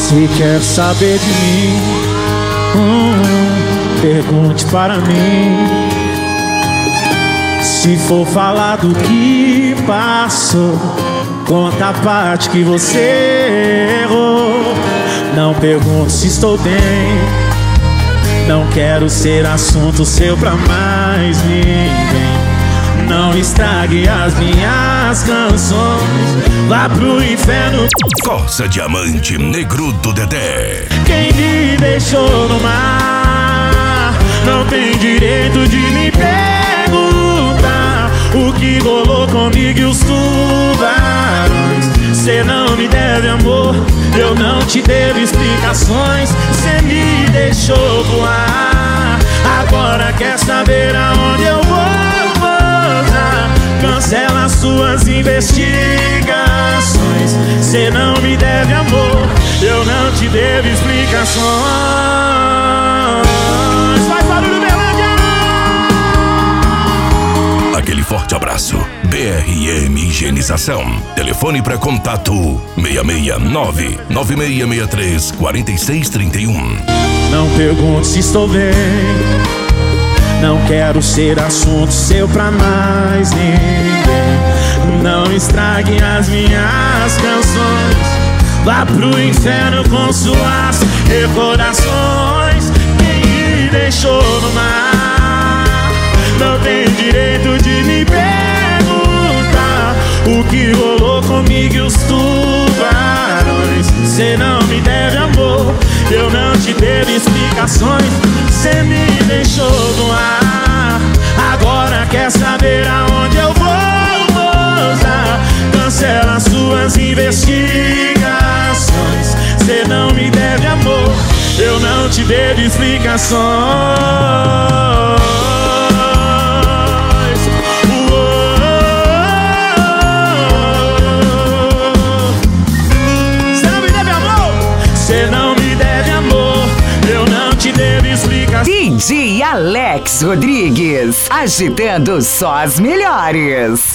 você quer saber de mim, pergunte para mim. Se for falar do que passou, conta a parte que você errou. Não pergunte se estou bem, não quero ser assunto seu pra mais ninguém. Não estrague as minhas canções, vá pro inferno. Corsa Diamante, Negrudo Dedé. Quem me deixou no mar não tem direito de me perguntar o que rolou comigo e os tubarões. Cê não me deve amor, eu não te devo explicações. Cê me deixou voar, agora quer saber aonde eu vou. Cancela suas investigações. Cê não me deve amor, eu não te devo explicações. Vai, barulho, Berlândia! Aquele forte abraço. BRM Higienização. Telefone para contato 669-9663-4631. Não pergunte se estou bem, não quero ser assunto seu pra mais ninguém. Não estrague as minhas canções, vá pro inferno com suas recordações. Quem me deixou no mar não tem direito de me perguntar o que rolou comigo e os tubarões. Cê não me deve amor, eu não te devo explicações. Cê me deixou no ar, agora quer saber aonde eu vou, moça. Cancela suas investigações. Cê não me deve amor, eu não te devo explicações. Cê não me deve amor, cê não me deve amor, eu não te devo explicações. DJ Alex Rodrigues, agitando só as melhores.